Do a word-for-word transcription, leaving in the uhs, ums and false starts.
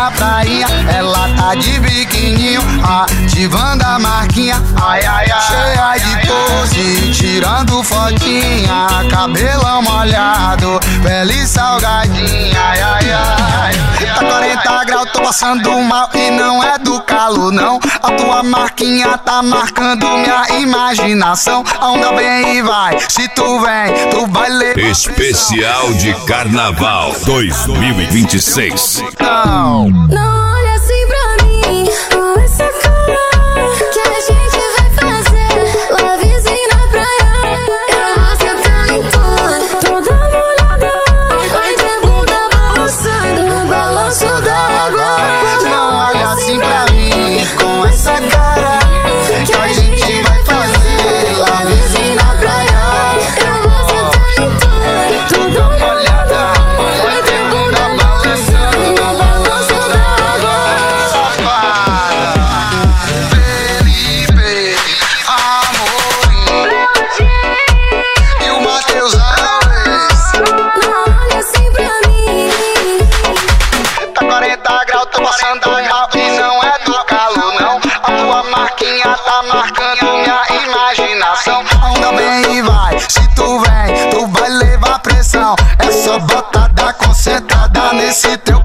na prainha, ela tá de biquininho, ativando a marquinha, ai, ai, ai, cheia de pose, tirando fotinha, cabelão molhado, pele salgadinha, ai, ai, ai. Tá quarenta graus, tô passando mal e não é do calor não. A tua marquinha tá marcando minha imaginação. A onda vem e vai, se tu vem, tu vai levar. Especial de Carnaval dois mil e vinte e seis. Não, não olha assim pra mim, com essa cara que a gente vai fazer. Lovezinho na praia, eu vou sentar em tudo, toda molhada, vai ter bunda balançando no balanço da água. não olha assim pra mim, com essa cara que a gente vai fazer. Lovezinho na praia, eu vou sentar em tudo, toda molhada, vai ter bunda balançando no balanço da água. Felipe, Amorim e o Matheus Alves. Não olha assim pra mim. Tá quarenta graus, tô passando mal e não é do calor não. A tua marquinha tá marcando minha imaginação. A onda vem e vai, se tu vem, tu vai levar pressão. É só botada concentrada nesse teu